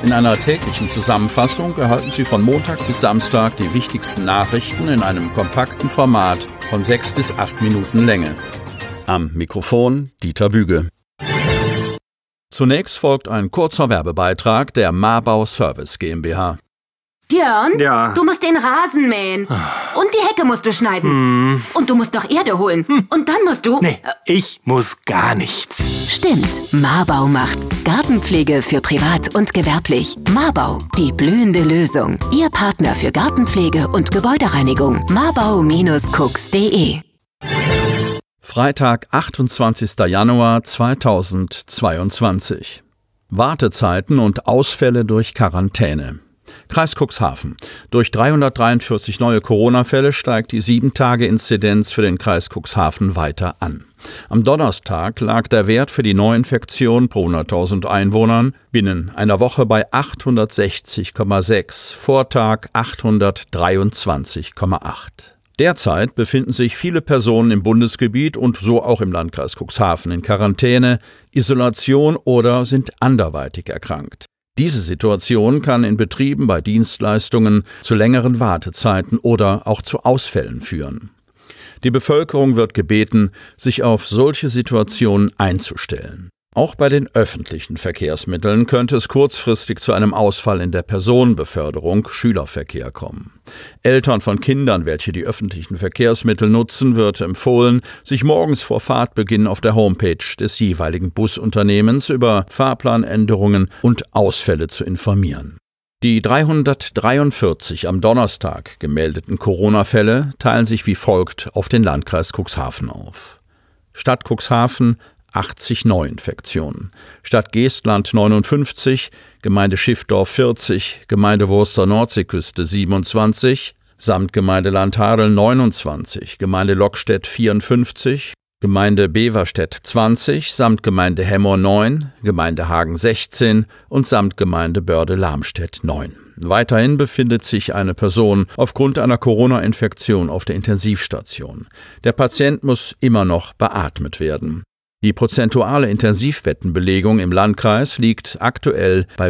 In einer täglichen Zusammenfassung erhalten Sie von Montag bis Samstag die wichtigsten Nachrichten in einem kompakten Format von 6 bis 8 Minuten Länge. Am Mikrofon Dieter Büge. Zunächst folgt ein kurzer Werbebeitrag der Marbau Service GmbH. Björn, Ja. du musst den Rasen mähen. Und die Hecke musst du schneiden. Und du musst noch Erde holen. Und dann musst du... Nee, ich muss gar nichts. Stimmt, Marbau macht's. Gartenpflege für privat und gewerblich. Marbau, die blühende Lösung. Ihr Partner für Gartenpflege und Gebäudereinigung. marbau-cooks.de. Freitag, 28. Januar 2022. Wartezeiten und Ausfälle durch Quarantäne. Kreis Cuxhaven. Durch 343 neue Corona-Fälle steigt die 7-Tage-Inzidenz für den Kreis Cuxhaven weiter an. Am Donnerstag lag der Wert für die Neuinfektion pro 100.000 Einwohnern binnen einer Woche bei 860,6, Vortag 823,8. Derzeit befinden sich viele Personen im Bundesgebiet und so auch im Landkreis Cuxhaven in Quarantäne, Isolation oder sind anderweitig erkrankt. Diese Situation kann in Betrieben bei Dienstleistungen zu längeren Wartezeiten oder auch zu Ausfällen führen. Die Bevölkerung wird gebeten, sich auf solche Situationen einzustellen. Auch bei den öffentlichen Verkehrsmitteln könnte es kurzfristig zu einem Ausfall in der Personenbeförderung, Schülerverkehr kommen. Eltern von Kindern, welche die öffentlichen Verkehrsmittel nutzen, wird empfohlen, sich morgens vor Fahrtbeginn auf der Homepage des jeweiligen Busunternehmens über Fahrplanänderungen und Ausfälle zu informieren. Die 343 am Donnerstag gemeldeten Corona-Fälle teilen sich wie folgt auf den Landkreis Cuxhaven auf. Stadt Cuxhaven 80 Neuinfektionen, Stadt Geestland 59, Gemeinde Schiffdorf 40, Gemeinde Wurster Nordseeküste 27, Samtgemeinde Landhadeln 29, Gemeinde Lockstedt 54, Gemeinde Beverstedt 20, Samtgemeinde Hemmoor 9, Gemeinde Hagen 16 und Samtgemeinde Börde-Lamstedt 9. Weiterhin befindet sich eine Person aufgrund einer Corona-Infektion auf der Intensivstation. Der Patient muss immer noch beatmet werden. Die prozentuale Intensivbettenbelegung im Landkreis liegt aktuell bei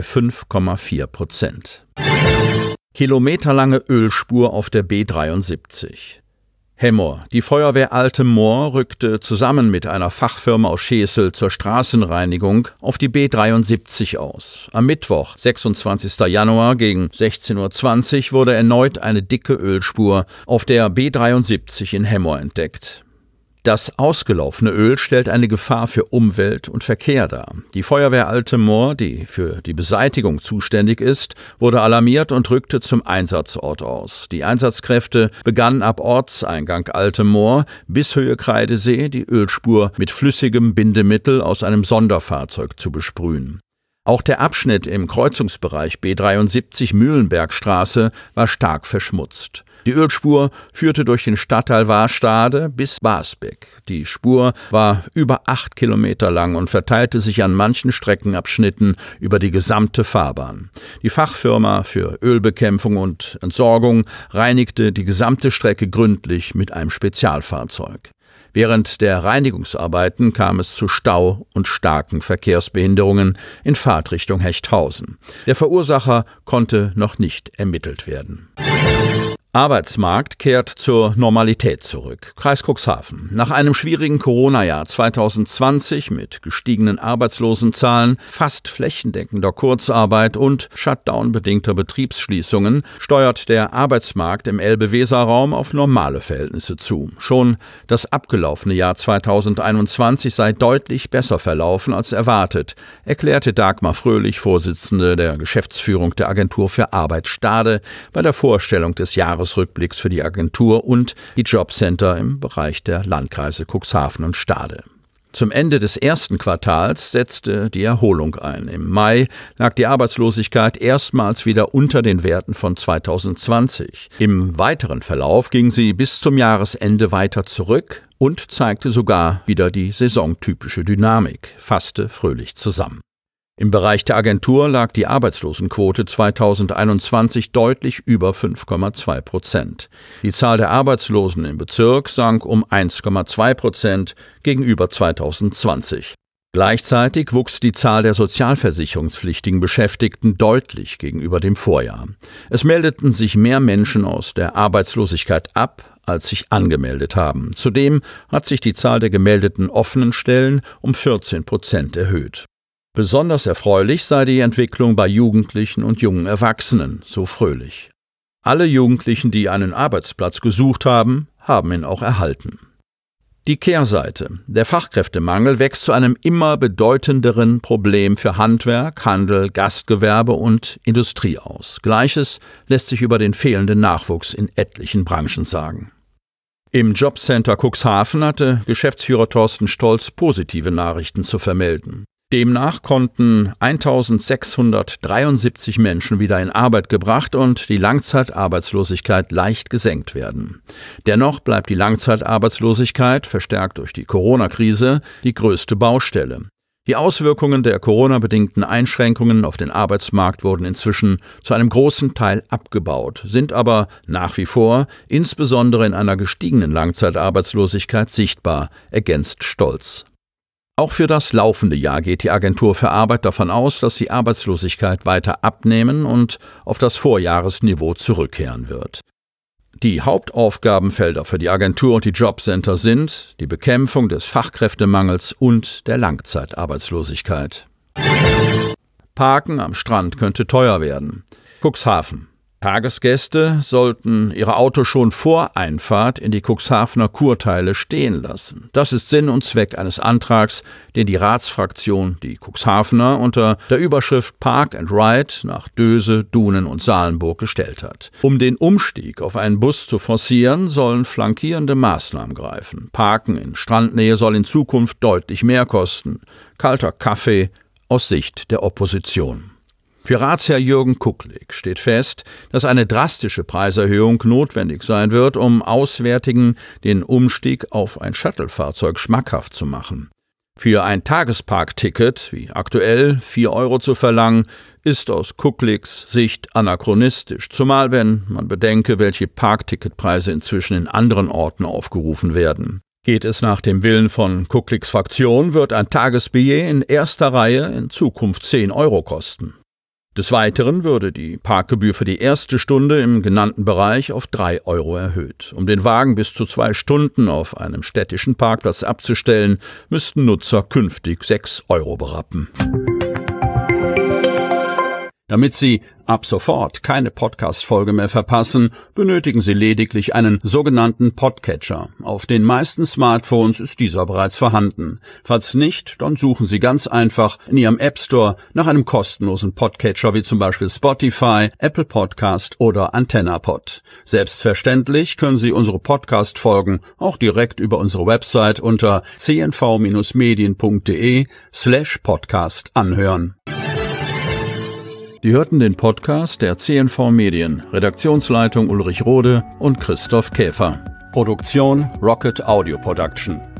5,4%. Kilometerlange Ölspur auf der B73. Hemmoor. Die Feuerwehr Altem Moor rückte zusammen mit einer Fachfirma aus Schesel zur Straßenreinigung auf die B73 aus. Am Mittwoch, 26. Januar gegen 16:20 Uhr wurde erneut eine dicke Ölspur auf der B73 in Hemmoor entdeckt. Das ausgelaufene Öl stellt eine Gefahr für Umwelt und Verkehr dar. Die Feuerwehr Altem Moor, die für die Beseitigung zuständig ist, wurde alarmiert und rückte zum Einsatzort aus. Die Einsatzkräfte begannen ab Ortseingang Altem Moor bis Höhe Kreidesee die Ölspur mit flüssigem Bindemittel aus einem Sonderfahrzeug zu besprühen. Auch der Abschnitt im Kreuzungsbereich B73 Mühlenbergstraße war stark verschmutzt. Die Ölspur führte durch den Stadtteil Warstade bis Basbeck. Die Spur war über 8 Kilometer lang und verteilte sich an manchen Streckenabschnitten über die gesamte Fahrbahn. Die Fachfirma für Ölbekämpfung und Entsorgung reinigte die gesamte Strecke gründlich mit einem Spezialfahrzeug. Während der Reinigungsarbeiten kam es zu Stau und starken Verkehrsbehinderungen in Fahrtrichtung Hechthausen. Der Verursacher konnte noch nicht ermittelt werden. Arbeitsmarkt kehrt zur Normalität zurück. Kreis Cuxhaven. Nach einem schwierigen Corona-Jahr 2020 mit gestiegenen Arbeitslosenzahlen, fast flächendeckender Kurzarbeit und Shutdown-bedingter Betriebsschließungen steuert der Arbeitsmarkt im Elbe-Weser-Raum auf normale Verhältnisse zu. Schon das abgelaufene Jahr 2021 sei deutlich besser verlaufen als erwartet, erklärte Dagmar Fröhlich, Vorsitzende der Geschäftsführung der Agentur für Arbeit Stade, bei der Vorstellung des Jahresrückblicks für die Agentur und die Jobcenter im Bereich der Landkreise Cuxhaven und Stade. Zum Ende des ersten Quartals setzte die Erholung ein. Im Mai lag die Arbeitslosigkeit erstmals wieder unter den Werten von 2020. Im weiteren Verlauf ging sie bis zum Jahresende weiter zurück und zeigte sogar wieder die saisontypische Dynamik, fasste Fröhlich zusammen. Im Bereich der Agentur lag die Arbeitslosenquote 2021 deutlich über 5,2%. Die Zahl der Arbeitslosen im Bezirk sank um 1,2% gegenüber 2020. Gleichzeitig wuchs die Zahl der sozialversicherungspflichtigen Beschäftigten deutlich gegenüber dem Vorjahr. Es meldeten sich mehr Menschen aus der Arbeitslosigkeit ab, als sich angemeldet haben. Zudem hat sich die Zahl der gemeldeten offenen Stellen um 14% erhöht. Besonders erfreulich sei die Entwicklung bei Jugendlichen und jungen Erwachsenen, so Fröhlich. Alle Jugendlichen, die einen Arbeitsplatz gesucht haben, haben ihn auch erhalten. Die Kehrseite. Der Fachkräftemangel wächst zu einem immer bedeutenderen Problem für Handwerk, Handel, Gastgewerbe und Industrie aus. Gleiches lässt sich über den fehlenden Nachwuchs in etlichen Branchen sagen. Im Jobcenter Cuxhaven hatte Geschäftsführer Thorsten Stolz positive Nachrichten zu vermelden. Demnach konnten 1.673 Menschen wieder in Arbeit gebracht und die Langzeitarbeitslosigkeit leicht gesenkt werden. Dennoch bleibt die Langzeitarbeitslosigkeit, verstärkt durch die Corona-Krise, die größte Baustelle. Die Auswirkungen der Corona-bedingten Einschränkungen auf den Arbeitsmarkt wurden inzwischen zu einem großen Teil abgebaut, sind aber nach wie vor, insbesondere in einer gestiegenen Langzeitarbeitslosigkeit, sichtbar, ergänzt Stolz. Auch für das laufende Jahr geht die Agentur für Arbeit davon aus, dass die Arbeitslosigkeit weiter abnehmen und auf das Vorjahresniveau zurückkehren wird. Die Hauptaufgabenfelder für die Agentur und die Jobcenter sind die Bekämpfung des Fachkräftemangels und der Langzeitarbeitslosigkeit. Parken am Strand könnte teuer werden. Cuxhaven. Tagesgäste sollten ihre Autos schon vor Einfahrt in die Cuxhavener Kurteile stehen lassen. Das ist Sinn und Zweck eines Antrags, den die Ratsfraktion, die Cuxhavener, unter der Überschrift Park and Ride nach Döse, Dunen und Salenburg gestellt hat. Um den Umstieg auf einen Bus zu forcieren, sollen flankierende Maßnahmen greifen. Parken in Strandnähe soll in Zukunft deutlich mehr kosten. Kalter Kaffee aus Sicht der Opposition. Für Ratsherr Jürgen Kucklig steht fest, dass eine drastische Preiserhöhung notwendig sein wird, um Auswärtigen den Umstieg auf ein Shuttle-Fahrzeug schmackhaft zu machen. Für ein Tagesparkticket, wie aktuell 4 € zu verlangen, ist aus Kuckligs Sicht anachronistisch, zumal wenn man bedenke, welche Parkticketpreise inzwischen in anderen Orten aufgerufen werden. Geht es nach dem Willen von Kuckligs Fraktion, wird ein Tagesbillet in erster Reihe in Zukunft 10 € kosten. Des Weiteren würde die Parkgebühr für die erste Stunde im genannten Bereich auf 3 € erhöht. Um den Wagen bis zu 2 Stunden auf einem städtischen Parkplatz abzustellen, müssten Nutzer künftig 6 € berappen. Damit Sie ab sofort keine Podcast-Folge mehr verpassen, benötigen Sie lediglich einen sogenannten Podcatcher. Auf den meisten Smartphones ist dieser bereits vorhanden. Falls nicht, dann suchen Sie ganz einfach in Ihrem App Store nach einem kostenlosen Podcatcher wie zum Beispiel Spotify, Apple Podcast oder AntennaPod. Selbstverständlich können Sie unsere Podcast-Folgen auch direkt über unsere Website unter cnv-medien.de/podcast anhören. Sie hörten den Podcast der CNV Medien, Redaktionsleitung Ulrich Rode und Christoph Käfer. Produktion Rocket Audio Production.